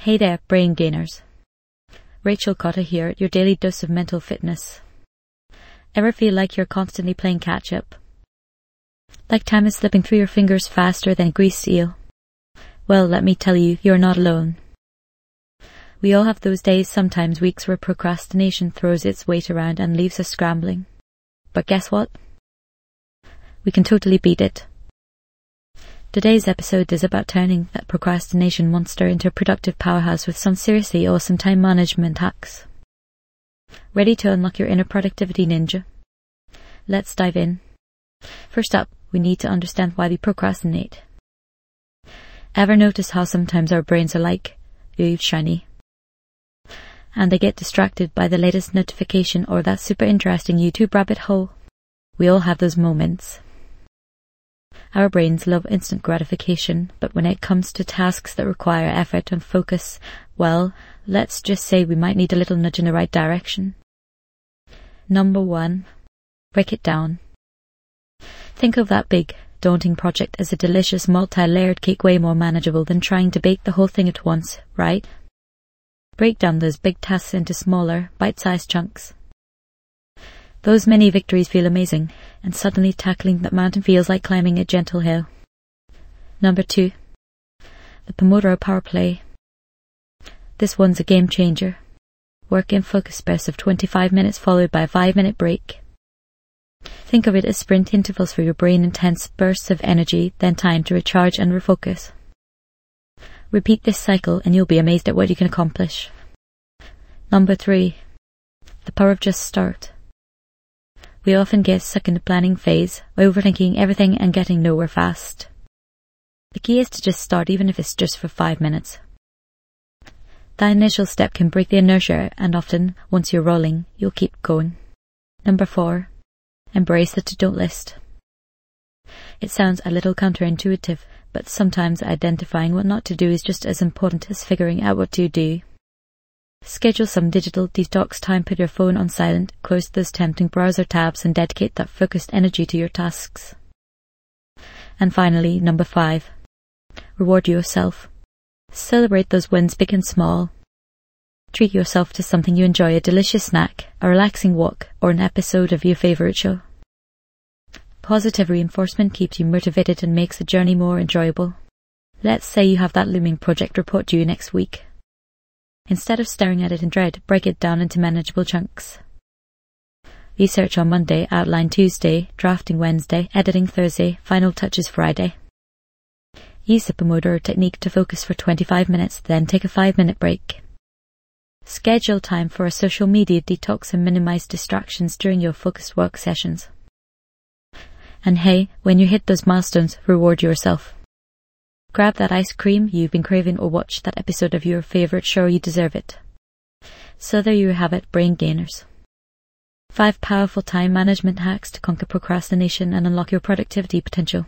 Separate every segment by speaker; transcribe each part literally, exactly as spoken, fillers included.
Speaker 1: Hey there, brain gainers. Rachel Cotta here, your daily dose of mental fitness. Ever feel like you're constantly playing catch-up? Like time is slipping through your fingers faster than a greased eel? Well, let me tell you, you're not alone. We all have those days, sometimes weeks, where procrastination throws its weight around and leaves us scrambling. But guess what? We can totally beat it. Today's episode is about turning that procrastination monster into a productive powerhouse with some seriously awesome time management hacks. Ready to unlock your inner productivity ninja? Let's dive in. First up, we need to understand why we procrastinate. Ever notice how sometimes our brains are like, ooh, shiny, and they get distracted by the latest notification or that super interesting YouTube rabbit hole? We all have those moments. Our brains love instant gratification, but when it comes to tasks that require effort and focus, well, let's just say we might need a little nudge in the right direction. Number one, break it down. Think of that big, daunting project as a delicious multi-layered cake, way more manageable than trying to bake the whole thing at once, right? Break down those big tasks into smaller, bite-sized chunks. Those mini victories feel amazing, and suddenly tackling that mountain feels like climbing a gentle hill. Number two, the Pomodoro Power Play. This one's a game changer. Work in focus bursts of twenty-five minutes followed by a five minute break. Think of it as sprint intervals for your brain, intense bursts of energy, then time to recharge and refocus. Repeat this cycle and you'll be amazed at what you can accomplish. Number three, the power of just start. We often get stuck in the planning phase, overthinking everything and getting nowhere fast. The key is to just start, even if it's just for five minutes. That initial step can break the inertia, and often, once you're rolling, you'll keep going. Number four, embrace the to-do list. It sounds a little counterintuitive, but sometimes identifying what not to do is just as important as figuring out what to do. Schedule some digital detox time, put your phone on silent, close those tempting browser tabs and dedicate that focused energy to your tasks. And finally, number five, reward yourself. Celebrate those wins, big and small. Treat yourself to something you enjoy, a delicious snack, a relaxing walk, or an episode of your favorite show. Positive reinforcement keeps you motivated and makes the journey more enjoyable. Let's say you have that looming project report due next week. Instead of staring at it in dread, break it down into manageable chunks. Research on Monday, outline Tuesday, drafting Wednesday, editing Thursday, final touches Friday. Use the Pomodoro technique to focus for twenty-five minutes, then take a five minute break. Schedule time for a social media detox and minimize distractions during your focused work sessions. And hey, when you hit those milestones, reward yourself. Grab that ice cream you've been craving or watch that episode of your favorite show, you deserve it. So there you have it, brain gainers. Five powerful time management hacks to conquer procrastination and unlock your productivity potential.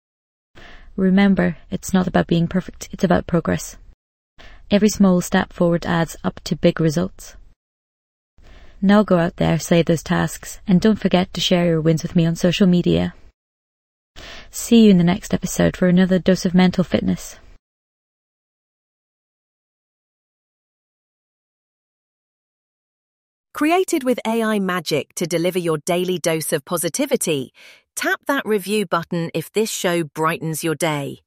Speaker 1: Remember, it's not about being perfect, it's about progress. Every small step forward adds up to big results. Now go out there, slay those tasks, and don't forget to share your wins with me on social media. See you in the next episode for another dose of mental fitness.
Speaker 2: Created with A I magic to deliver your daily dose of positivity, tap that review button if this show brightens your day.